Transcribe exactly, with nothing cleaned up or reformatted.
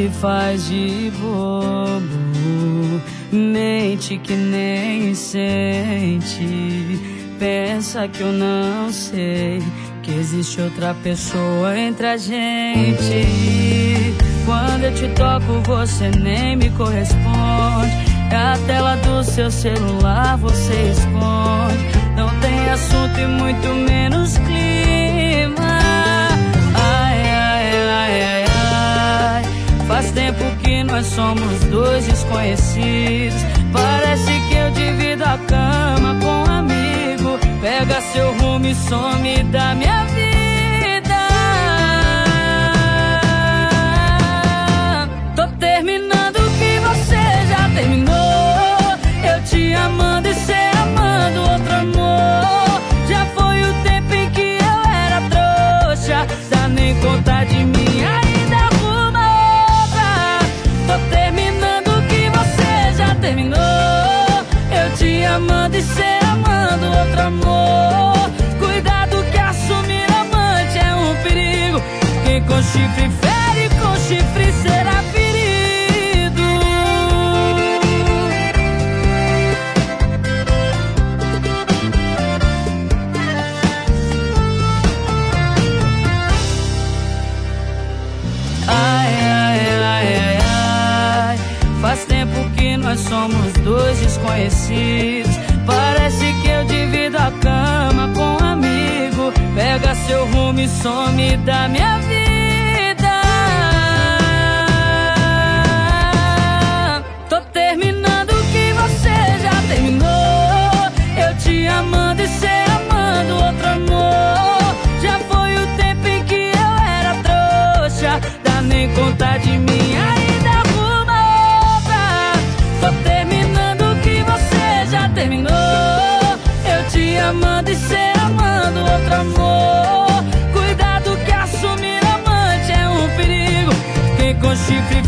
se faz de bobo, mente que nem sente, pensa que eu não sei que existe outra pessoa entre a gente. Quando eu te toco você nem me corresponde, é a tela do seu celular você esconde. Não tem assunto e muito menos clima. Ai, ai, ai, ai, ai. Faz tempo que nós somos dois desconhecidos. Parece que eu divido a cama com um amigo. Pega seu rumo e some da minha vida. Tô terminando o que você já terminou. Eu te amando e cê amando outro amor. Já foi o tempo em que eu era trouxa. Dá nem conta de mim, ainda arruma outra. Tô terminando o que você já terminou. Eu te amando e cê amando outro amor. Cuidado que assumir amante é um perigo. Quem com chifre fere, com chifre será ferido. Ai, ai, ai, ai, ai. Faz tempo que nós somos dois desconhecidos. Parece que eu divido a cama com um amigo. Pega seu rumo e some da minha vida. Tô terminando o que você já terminou. Eu te amando e cê amando outro amor. Já foi o tempo em que eu era trouxa. Dá nem conta de mim, ainda arruma outra. Tô terminando o que você já terminou. Eu te amando e cê amando outro amor. Cuidado que assumir amante é um perigo. Quem com chifre